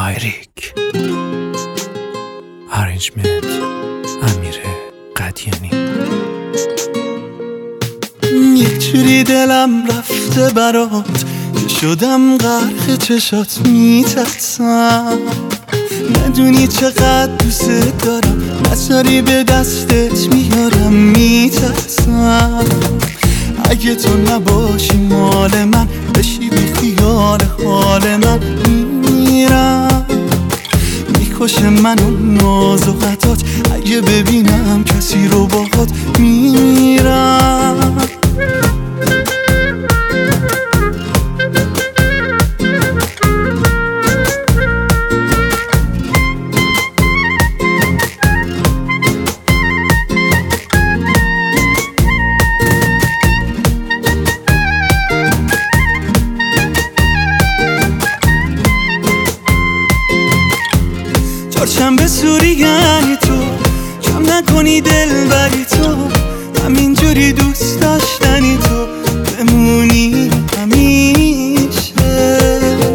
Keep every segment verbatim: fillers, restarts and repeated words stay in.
لایریک ارنجمنت امیر قدیانی. یه جوری دلم رفته برات که شدم غرق چشات میترسم، ندونی چقدر دوست دارم، نذاری به دستت میارم میترسم. اگه تو نباشی مال من، بشی بی خیال حال من، میمیرم. میکشه من و ناز و خطات، اگه ببینم کسی رو باهات، میمیرم. چهارشنبه سوری یعنی تو، کم نکنی دل بری تو، همینجوری دوست داشتنی تو، بمونی همیشه،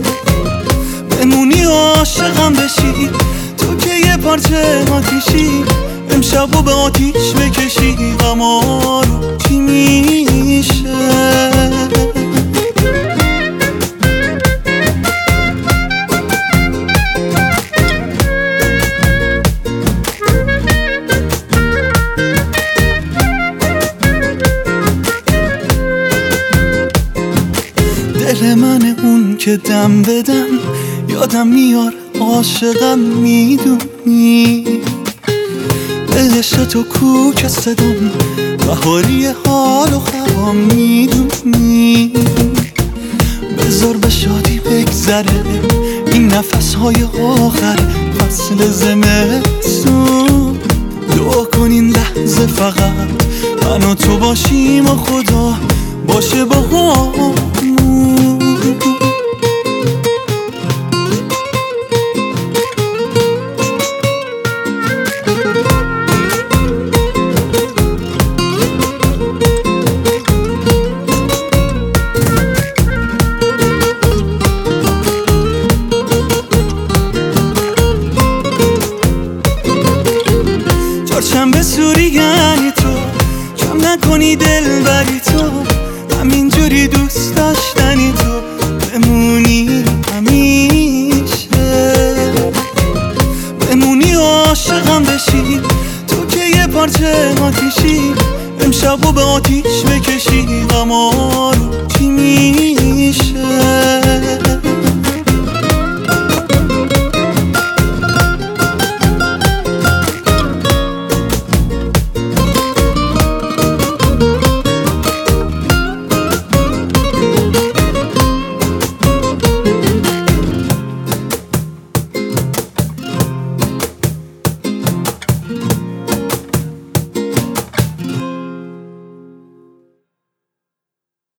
بمونی عاشقم بشی تو که یه پارچه آتیشی، امشبو به آتیش بکشی غما رو چی میشه. دل من اون که دم بدم یادم میار، عاشقم میدونی، به عشق تو کوک صدام، بهاری حال و خوام میدونی. بذار به شادی بگذره این نفس های آخر فصل زمستون، دعا کن این لحظه فقط من و تو باشیم و خدا باشه با هم. چهارشنبه سوری یعنی تو، کم نکنی دل بری تو، همینجوری دوست داشتنی تو، بمونی همیشه، بمونی عاشقم بشی تو که یه پارچه آتیشی، امشبو به آتیش بکشی غما رو چی می